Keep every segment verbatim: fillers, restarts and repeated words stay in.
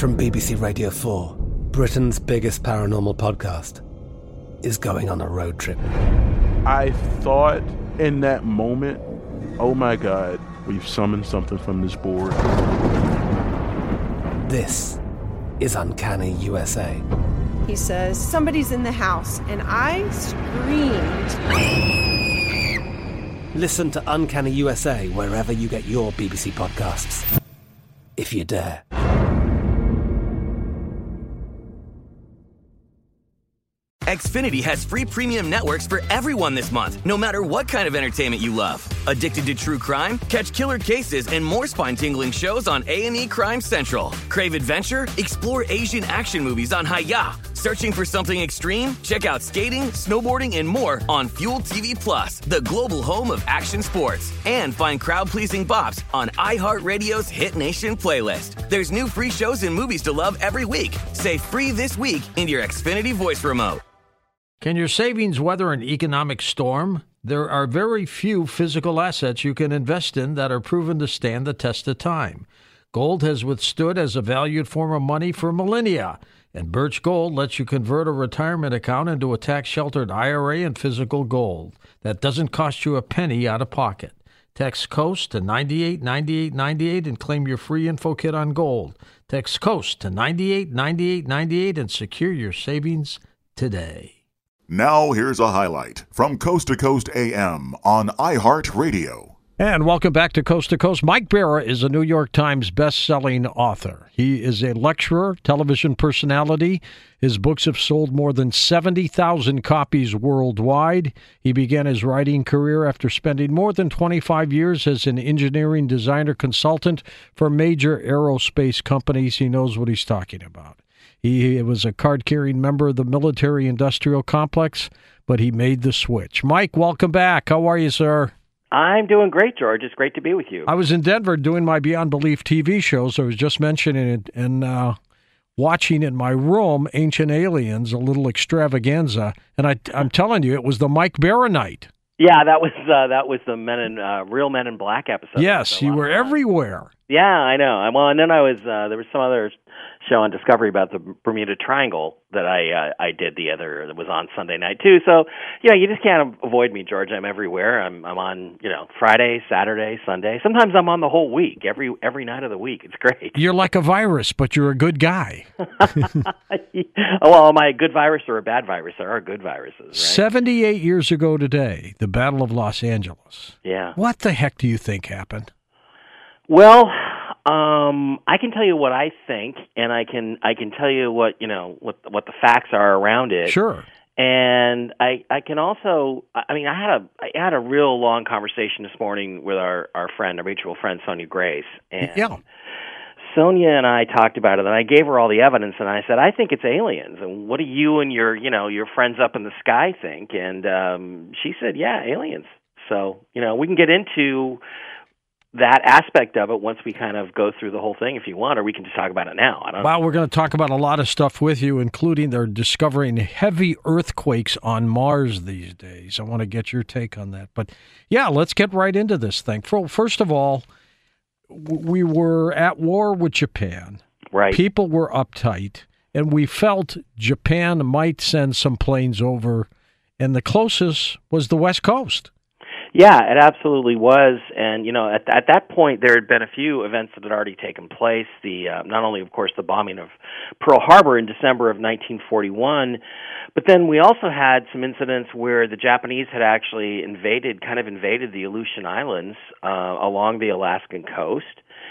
From B B C Radio four, Britain's biggest paranormal podcast is going on a road trip. I thought in that moment, oh my God, we've summoned something from this board. This is Uncanny U S A. He says, somebody's in the house, and I screamed. Listen to Uncanny U S A wherever you get your B B C podcasts, if you dare. Xfinity has free premium networks for everyone this month, no matter what kind of entertainment you love. Addicted to true crime? Catch killer cases and more spine-tingling shows on A and E Crime Central. Crave adventure? Explore Asian action movies on Hi-Ya. Searching for something extreme? Check out skating, snowboarding, and more on Fuel T V Plus, the global home of action sports. And find crowd-pleasing bops on iHeartRadio's Hit Nation playlist. There's new free shows and movies to love every week. Say free this week in your Xfinity voice remote. Can your savings weather an economic storm? There are very few physical assets you can invest in that are proven to stand the test of time. Gold has withstood as a valued form of money for millennia, and Birch Gold lets you convert a retirement account into a tax-sheltered I R A and physical gold that doesn't cost you a penny out of pocket. Text COAST to nine eight nine eight nine eight and claim your free info kit on gold. Text COAST to nine eight nine eight nine eight and secure your savings today. Now here's a highlight from Coast to Coast A M on iHeartRadio. And welcome back to Coast to Coast. Mike Bara is a New York Times best-selling author. He is a lecturer, television personality. His books have sold more than seventy thousand copies worldwide. He began his writing career after spending more than twenty-five years as an engineering designer consultant for major aerospace companies. He knows what he's talking about. He was a card-carrying member of the military-industrial complex, but he made the switch. Mike, welcome back. How are you, sir? I'm doing great, George. It's great to be with you. I was in Denver doing my Beyond Belief T V shows. I was just mentioning it and uh, watching in my room Ancient Aliens, a little extravaganza, and I, I'm telling you, it was the Mike Bara night. Yeah, that was uh, that was the Men in uh, Real Men in Black episode. Yes, you were everywhere. Yeah, I know. Well, and then I was uh, there was some other show on Discovery about the Bermuda Triangle that I uh, I did the other that was on Sunday night too. So yeah, you just can't avoid me, George. I'm everywhere. I'm I'm on you know Friday, Saturday, Sunday. Sometimes I'm on the whole week, every every night of the week. It's great. You're like a virus, but you're a good guy. Well, am I a good virus or a bad virus? There are good viruses, right? seventy-eight years ago today, the Battle of Los Angeles. Yeah. What the heck do you think happened? Well, um, I can tell you what I think, and I can I can tell you what you know what what the facts are around it. Sure. And I I can also I mean I had a I had a real long conversation this morning with our, our friend, our mutual friend Sonia Grace, and yeah. Sonia and I talked about it, and I gave her all the evidence, and I said, I think it's aliens, and what do you and your you know your friends up in the sky think? And um, she said, yeah, aliens. So you know we can get into that aspect of it once we kind of go through the whole thing if you want, or we can just talk about it now. I don't well, we're going to talk about a lot of stuff with you, including they're discovering heavy earthquakes on Mars these days. I want to get your take on that. But, yeah, let's get right into this thing. First of all, we were at war with Japan. Right. People were uptight, and we felt Japan might send some planes over, and the closest was the West Coast. Yeah, it absolutely was, and you know, at at that point, there had been a few events that had already taken place. The uh, not only, of course, the bombing of Pearl Harbor in December of nineteen forty-one, but then we also had some incidents where the Japanese had actually invaded, kind of invaded the Aleutian Islands uh, along the Alaskan coast.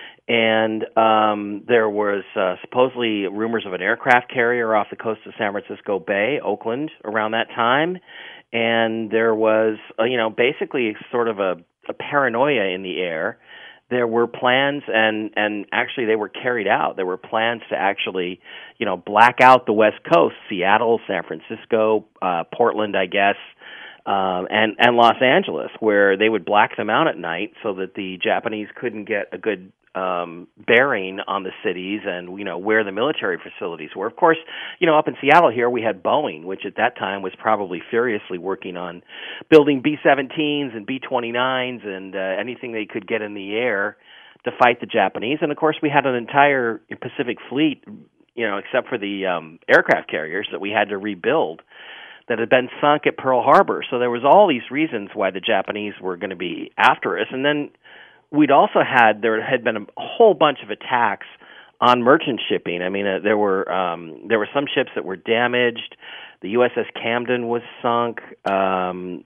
And um, there was uh, supposedly rumors of an aircraft carrier off the coast of San Francisco Bay, Oakland, around that time. And there was, uh, you know, basically sort of a, a paranoia in the air. There were plans, and, and actually they were carried out. There were plans to actually, you know, black out the West Coast, Seattle, San Francisco, uh, Portland, I guess, um, and, and Los Angeles, where they would black them out at night so that the Japanese couldn't get a good um, bearing on the cities and, you know, where the military facilities were. Of course, you know, up in Seattle here, we had Boeing, which at that time was probably furiously working on building B seventeens and B twenty-nines and uh, anything they could get in the air to fight the Japanese. And of course, we had an entire Pacific fleet, you know, except for the um, aircraft carriers that we had to rebuild, that had been sunk at Pearl Harbor. So there was all these reasons why the Japanese were going to be after us. And then we'd also had, there had been a whole bunch of attacks on merchant shipping. I mean, uh, there were um, there were some ships that were damaged. The U S S Camden was sunk. Um,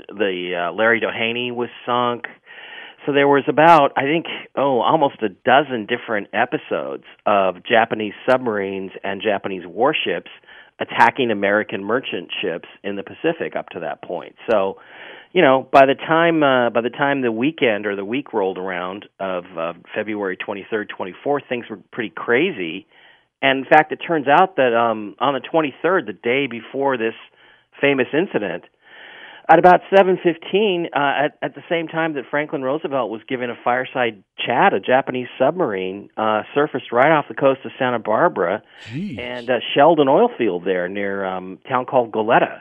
the uh, Larry Doheny was sunk. So there was about, I think, oh, almost a dozen different episodes of Japanese submarines and Japanese warships attacking American merchant ships in the Pacific up to that point. So, you know, by the time uh, by the time the weekend or the week rolled around of uh, February twenty-third, twenty-fourth, things were pretty crazy. And in fact, it turns out that um, on the twenty-third, the day before this famous incident, at about seven fifteen, uh, at, at the same time that Franklin Roosevelt was giving a fireside chat, a Japanese submarine uh, surfaced right off the coast of Santa Barbara Jeez. and uh, shelled an oil field there near um, a town called Goleta.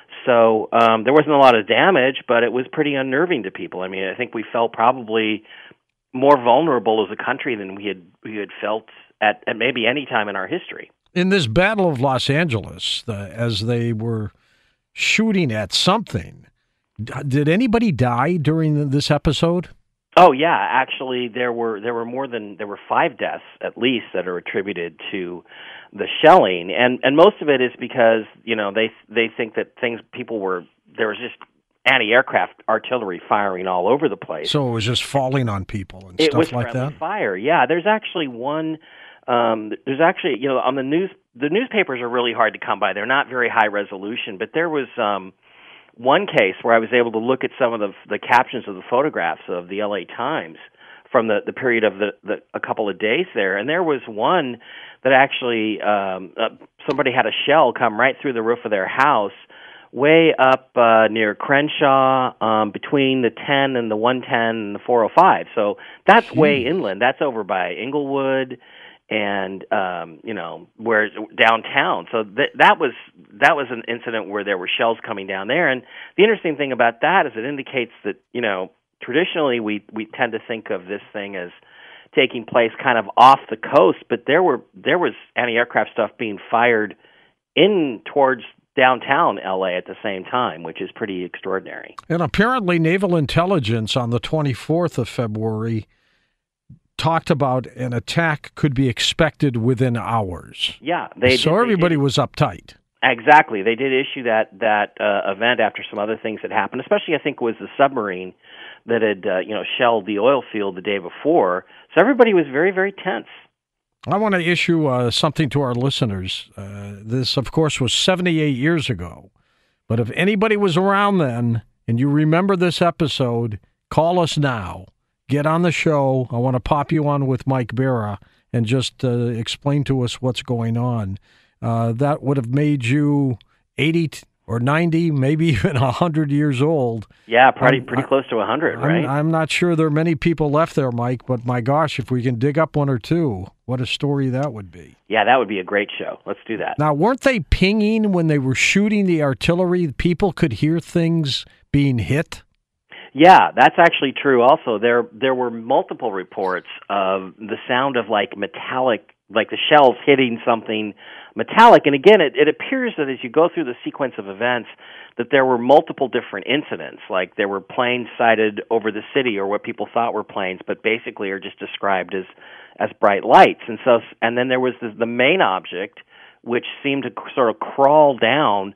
So um, there wasn't a lot of damage, but it was pretty unnerving to people. I mean, I think we felt probably more vulnerable as a country than we had we had felt at, at maybe any time in our history. In this Battle of Los Angeles, the, as they were shooting at something, did anybody die during this episode? Oh yeah, actually there were there were more than there were five deaths at least that are attributed to the shelling, and and most of it is because, you know, they they think that things people were there was just anti-aircraft artillery firing all over the place. So it was just falling on people and it stuff was like friendly that. Fire, yeah. There's actually one. Um, there's actually, you know, on the news, the newspapers are really hard to come by. They're not very high resolution, but there was um, one case where I was able to look at some of the the captions of the photographs of the L A Times from the, the period of the, the a couple of days there, and there was one that actually um, uh, somebody had a shell come right through the roof of their house, way up uh, near Crenshaw, um, between the ten and the one ten and the four oh five. So that's Jeez. way inland. That's over by Inglewood. And um, you know, where downtown. So that that was that was an incident where there were shells coming down there. And the interesting thing about that is it indicates that, you know, traditionally we we tend to think of this thing as taking place kind of off the coast, but there were there was anti-aircraft stuff being fired in towards downtown L A at the same time, which is pretty extraordinary. And apparently naval intelligence on the twenty-fourth of February talked about an attack could be expected within hours. Yeah, they so did, everybody they did. was uptight. Exactly, they did issue that that uh, event after some other things had happened. Especially, I think, was the submarine that had uh, you know shelled the oil field the day before. So everybody was very, very tense. I want to issue uh, something to our listeners. Uh, this, of course, was seventy-eight years ago. But if anybody was around then and you remember this episode, call us now. Get on the show. I want to pop you on with Mike Barra and just uh, explain to us what's going on. Uh, that would have made you eighty or ninety, maybe even one hundred years old. Yeah, pretty I'm, pretty close to one hundred, I'm, right? I'm not sure there are many people left there, Mike, but my gosh, if we can dig up one or two, what a story that would be. Yeah, that would be a great show. Let's do that. Now, weren't they pinging when they were shooting the artillery? People could hear things being hit? Yeah, that's actually true also. There there were multiple reports of the sound of like metallic, like the shells hitting something metallic. And again, it, it appears that as you go through the sequence of events, that there were multiple different incidents. Like there were planes sighted over the city, or what people thought were planes, but basically are just described as, as bright lights. And so, and then there was the, the main object, which seemed to sort of crawl down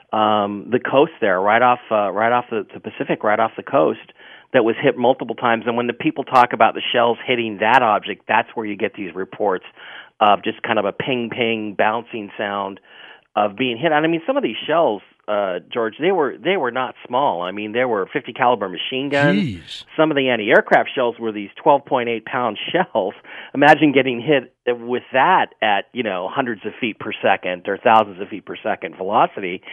Um, the coast there, right off, uh, right off the, the Pacific, right off the coast, that was hit multiple times. And when the people talk about the shells hitting that object, that's where you get these reports of just kind of a ping-ping bouncing sound of being hit. And I mean, some of these shells, uh, George, they were they were not small. I mean, there were fifty caliber machine guns. Jeez. Some of the anti-aircraft shells were these twelve point eight pound shells. Imagine getting hit with that at, you know, hundreds of feet per second or thousands of feet per second velocity.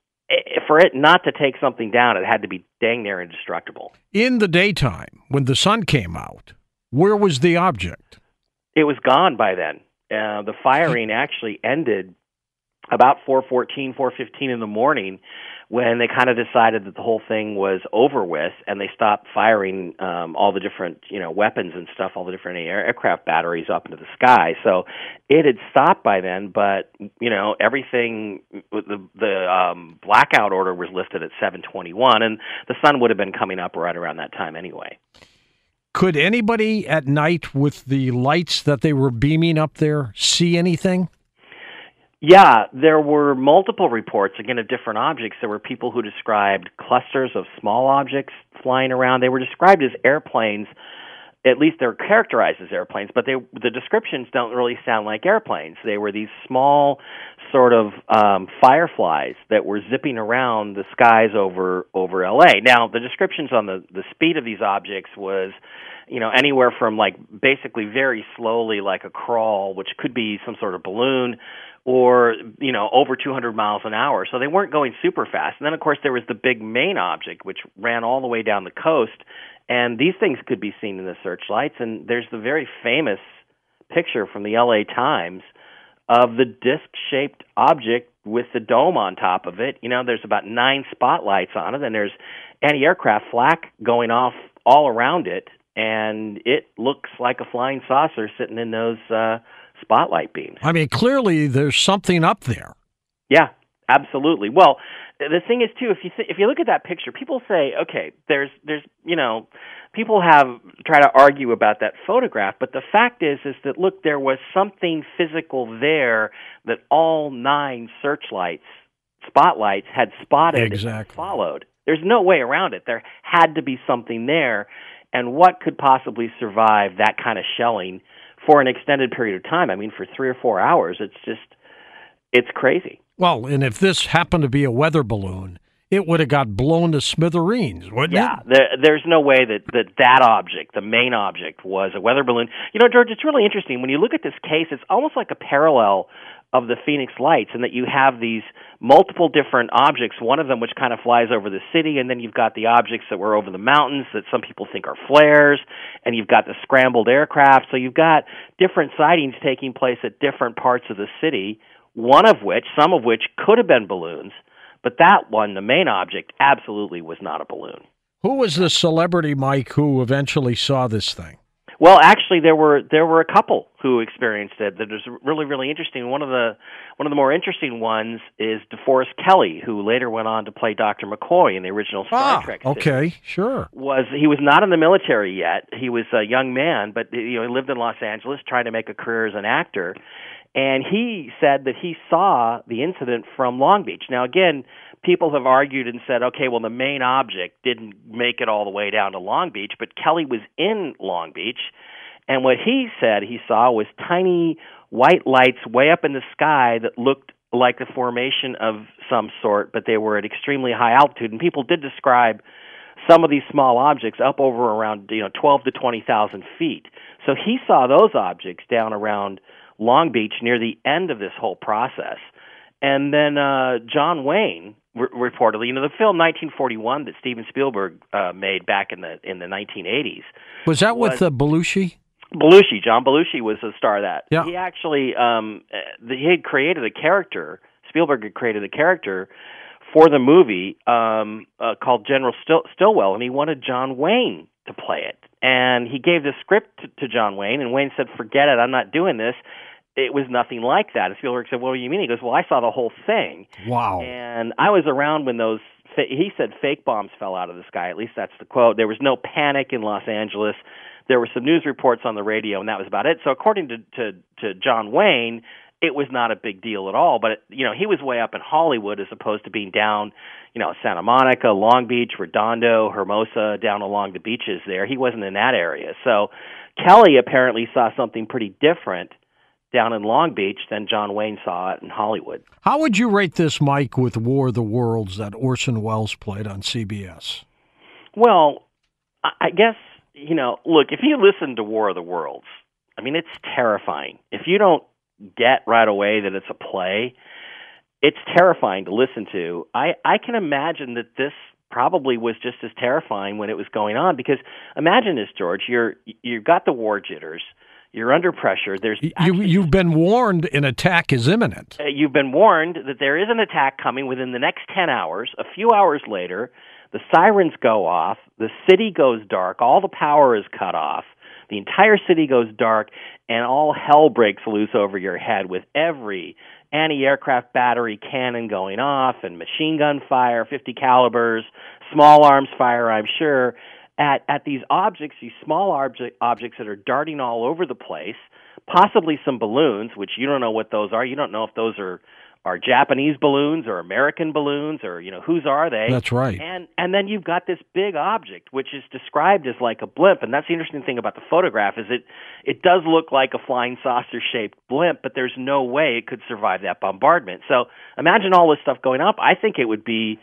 For it not to take something down, it had to be dang near indestructible. In the daytime, when the sun came out, where was the object? It was gone by then. Uh, the firing actually ended about four fourteen, four fifteen in the morning, when they kind of decided that the whole thing was over with, and they stopped firing um, all the different, you know, weapons and stuff, all the different air- aircraft batteries up into the sky. So it had stopped by then, but, you know, everything, the, the um, blackout order was lifted at seven twenty-one, and the sun would have been coming up right around that time anyway. Could anybody at night with the lights that they were beaming up there see anything? Yeah, there were multiple reports, again, of different objects. There were people who described clusters of small objects flying around. They were described as airplanes. At least they're characterized as airplanes, but they, the descriptions don't really sound like airplanes. They were these small sort of um, fireflies that were zipping around the skies over, over L A. Now, the descriptions on the, the speed of these objects was, you know, anywhere from like basically very slowly like a crawl, which could be some sort of balloon, or, you know, over two hundred miles an hour. So they weren't going super fast. And then, of course, there was the big main object, which ran all the way down the coast. And these things could be seen in the searchlights. And there's the very famous picture from the L A Times of the disc-shaped object with the dome on top of it. You know, there's about nine spotlights on it, and there's anti-aircraft flak going off all around it. And it looks like a flying saucer sitting in those uh spotlight beams. I mean, clearly there's something up there. Yeah, absolutely. Well, the thing is too, if you th- if you look at that picture, people say, okay, there's there's you know, people have try to argue about that photograph, but the fact is is that look, there was something physical there that all nine searchlights, spotlights had spotted exactly. and followed. There's no way around it. There had to be something there, and what could possibly survive that kind of shelling for an extended period of time? I mean, for three or four hours, it's just, it's crazy. Well, and if this happened to be a weather balloon, it would have got blown to smithereens, wouldn't yeah, it? Yeah, there, there's no way that, that that object, the main object, was a weather balloon. You know, George, it's really interesting. When you look at this case, it's almost like a parallel of the Phoenix Lights, in that you have these multiple different objects, one of them which kind of flies over the city, and then you've got the objects that were over the mountains that some people think are flares, and you've got the scrambled aircraft. So you've got different sightings taking place at different parts of the city, one of which, some of which could have been balloons, but that one, the main object, absolutely was not a balloon. Who was the celebrity, Mike, who eventually saw this thing? Well, actually, there were there were a couple who experienced it. That was really really interesting. One of the one of the more interesting ones is DeForest Kelley, who later went on to play Doctor McCoy in the original Star ah, Trek series. Okay, sure. Was he was not in the military yet? He was a young man, but you know he lived in Los Angeles, trying to make a career as an actor. And he said that he saw the incident from Long Beach. Now, again, people have argued and said, okay, well, the main object didn't make it all the way down to Long Beach, but Kelley was in Long Beach, and what he said he saw was tiny white lights way up in the sky that looked like a formation of some sort, but they were at extremely high altitude. And people did describe some of these small objects up over around, you know, twelve to twenty thousand feet. So he saw those objects down around Long Beach near the end of this whole process. And then uh, John Wayne, re- reportedly, you know, the film nineteen forty-one that Steven Spielberg uh, made back in the in the nineteen eighties. Was that with uh, Belushi? Belushi, John Belushi was the star of that. Yeah. He actually, um, he had created a character, Spielberg had created a character for the movie um, uh, called General Still- Stillwell, and he wanted John Wayne to play it. And he gave the script to, to John Wayne, and Wayne said, forget it, I'm not doing this. It was nothing like that. And Spielberg said, what do you mean? He goes, well, I saw the whole thing. Wow. And I was around when those, he said fake bombs fell out of the sky. At least that's the quote. There was no panic in Los Angeles. There were some news reports on the radio, and that was about it. So according to, to, to John Wayne, it was not a big deal at all. But, it, you know, he was way up in Hollywood as opposed to being down, you know, Santa Monica, Long Beach, Redondo, Hermosa, down along the beaches there. He wasn't in that area. So Kelley apparently saw something pretty different down in Long Beach than John Wayne saw it in Hollywood. How would you rate this, Mike, with War of the Worlds that Orson Welles played on C B S? Well, I guess, you know, look, if you listen to War of the Worlds, I mean, it's terrifying. If you don't get right away that it's a play, it's terrifying to listen to. I, I can imagine that this probably was just as terrifying when it was going on, because imagine this, George, you're, you've got the war jitters. You're under pressure. There's you, actually, you've been warned an attack is imminent. uh, you've been warned that there is an attack coming within the next ten hours. A few hours later, the sirens go off. The city goes dark. All the power is cut off. The entire city goes dark, and all hell breaks loose over your head with every anti-aircraft battery cannon going off and machine gun fire, fifty calibers, small arms fire, I'm sure, at, at these objects, these small object, objects that are darting all over the place, possibly some balloons, which you don't know what those are. You don't know if those are are Japanese balloons or American balloons or, you know, whose are they? That's right. And and then you've got this big object, which is described as like a blimp. And that's the interesting thing about the photograph is it, it does look like a flying saucer-shaped blimp, but there's no way it could survive that bombardment. So imagine all this stuff going up. I think it would be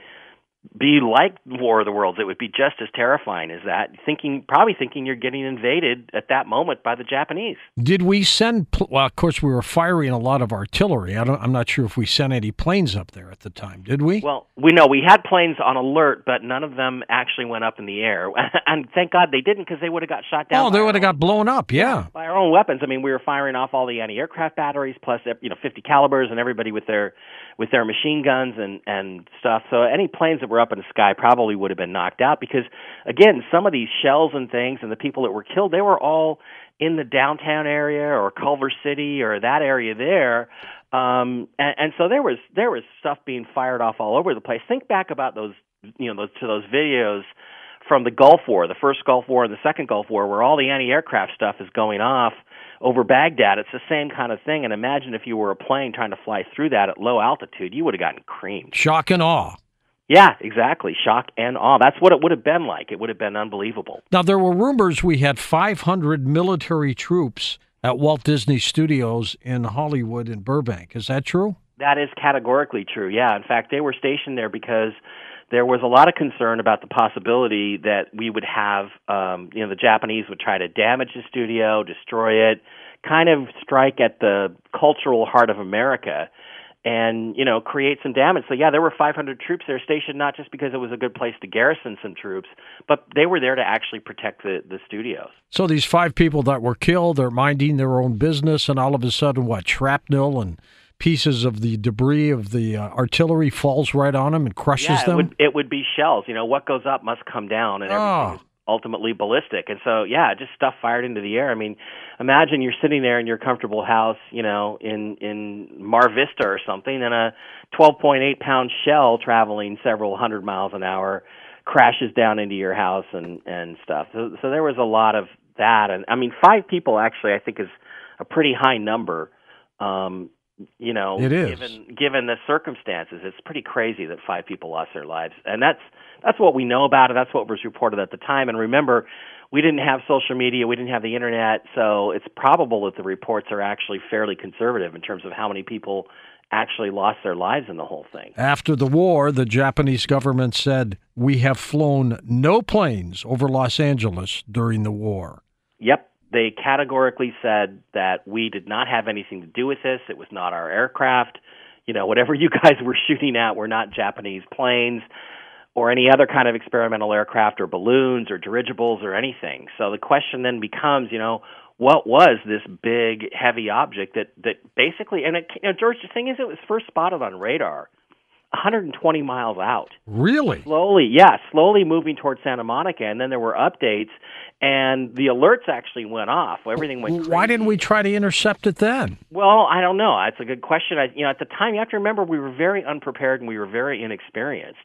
be like War of the Worlds. It would be just as terrifying as that, thinking probably thinking you're getting invaded at that moment by the Japanese. Did we send, pl- well, of course, we were firing a lot of artillery. I don't, I'm not sure if we sent any planes up there at the time, did we? Well, we know we had planes on alert, but none of them actually went up in the air. And thank God they didn't, because they would have got shot down. Oh, they would have got blown up, yeah. By our own weapons. I mean, we were firing off all the anti-aircraft batteries, plus, you know, fifty calibers and everybody with their with their machine guns and, and stuff. So any planes that were up in the sky probably would have been knocked out because, again, some of these shells and things and the people that were killed, they were all in the downtown area or Culver City or that area there. Um, and, and so there was there was stuff being fired off all over the place. Think back about those, you know, those, to those videos from the Gulf War, the first Gulf War and the second Gulf War, where all the anti-aircraft stuff is going off over Baghdad. It's the same kind of thing. And imagine if you were a plane trying to fly through that at low altitude, you would have gotten creamed. Shock and awe. Yeah, exactly. Shock and awe. That's what it would have been like. It would have been unbelievable. Now, there were rumors we had five hundred military troops at Walt Disney Studios in Hollywood in Burbank. Is that true? That is categorically true, yeah. In fact, they were stationed there because there was a lot of concern about the possibility that we would have, um, you know, the Japanese would try to damage the studio, destroy it, kind of strike at the cultural heart of America and, you know, create some damage. So, yeah, there were five hundred troops there stationed, not just because it was a good place to garrison some troops, but they were there to actually protect the, the studios. So these five people that were killed are minding their own business, and all of a sudden, what, shrapnel and pieces of the debris of the uh, artillery falls right on them and crushes yeah, it them? Would, it would be shells. You know, what goes up must come down, and everything is ultimately ballistic. And so, yeah, just stuff fired into the air. I mean, imagine you're sitting there in your comfortable house, you know, in, in Mar Vista or something, and a twelve point eight pound shell traveling several hundred miles an hour crashes down into your house and, and stuff. So, so there was a lot of that. And, I mean, five people actually I think is a pretty high number. Um You know, it is. given given the circumstances, it's pretty crazy that five people lost their lives, and that's that's what we know about it. That's what was reported at the time. And remember, we didn't have social media, we didn't have the internet, so it's probable that the reports are actually fairly conservative in terms of how many people actually lost their lives in the whole thing. After the war, the Japanese government said we have flown no planes over Los Angeles during the war. Yep. They categorically said that we did not have anything to do with this. It was not our aircraft. You know, whatever you guys were shooting at were not Japanese planes or any other kind of experimental aircraft or balloons or dirigibles or anything. So the question then becomes, you know, what was this big, heavy object that, that basically, and it, you know, George, the thing is, it was first spotted on radar one hundred twenty miles out. Really? Slowly, yeah, slowly moving towards Santa Monica, and then there were updates, and the alerts actually went off. Everything went crazy. Why didn't we try to intercept it then? Well, I don't know. That's a good question. I, you know, at the time, you have to remember we were very unprepared and we were very inexperienced,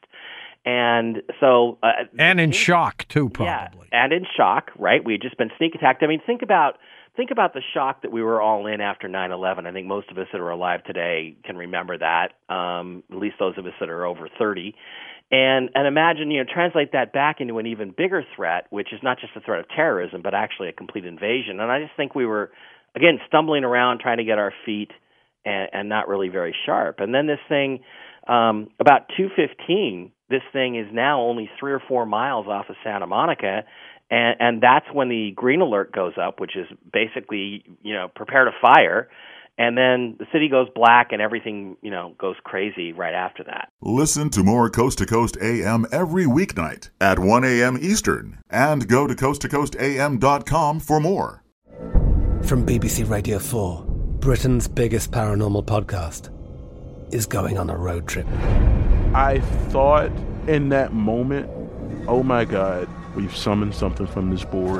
and so uh, and in shock too, probably. Yeah, and in shock, right? We had just been sneak attacked. I mean, think about. Think about the shock that we were all in after nine eleven. I think most of us that are alive today can remember that, um, at least those of us that are over thirty. And and imagine, you know, translate that back into an even bigger threat, which is not just a threat of terrorism, but actually a complete invasion. And I just think we were, again, stumbling around trying to get our feet and, and not really very sharp. And then this thing, um, about two fifteen, this thing is now only three or four miles off of Santa Monica. And, and that's when the green alert goes up, which is basically, you know, prepare to fire. And then the city goes black and everything, you know, goes crazy right after that. Listen to more Coast to Coast A M every weeknight at one a.m. Eastern. And go to coast to coast a m dot com for more. From B B C Radio four, Britain's biggest paranormal podcast is going on a road trip. I thought in that moment, oh my God, we've summoned something from this board.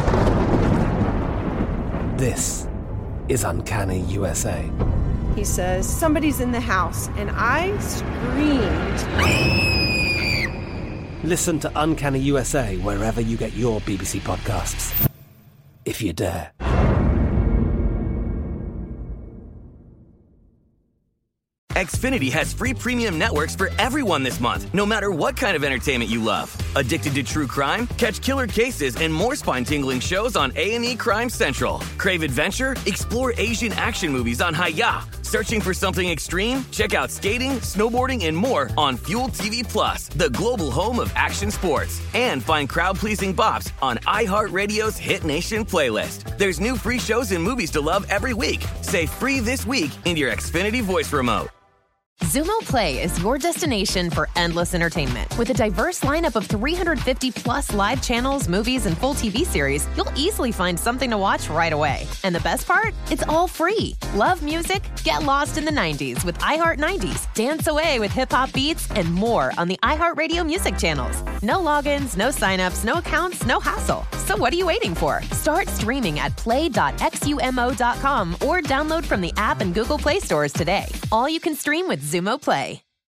This is Uncanny U S A. He says, somebody's in the house, and I screamed. Listen to Uncanny U S A wherever you get your B B C podcasts, if you dare. Xfinity has free premium networks for everyone this month, no matter what kind of entertainment you love. Addicted to true crime? Catch killer cases and more spine-tingling shows on A and E Crime Central. Crave adventure? Explore Asian action movies on Hi-Ya. Searching for something extreme? Check out skating, snowboarding, and more on Fuel T V Plus, the global home of action sports. And find crowd-pleasing bops on iHeartRadio's Hit Nation playlist. There's new free shows and movies to love every week. Say free this week in your Xfinity voice remote. Xumo Play is your destination for endless entertainment. With a diverse lineup of three hundred fifty plus live channels, movies, and full T V series, you'll easily find something to watch right away. And the best part? It's all free. Love music? Get lost in the nineties with iHeart nineties. Dance away with hip-hop beats and more on the iHeartRadio music channels. No logins, no signups, no accounts, no hassle. So what are you waiting for? Start streaming at play dot xumo dot com or download from the app and Google Play stores today. All you can stream with Xumo Play.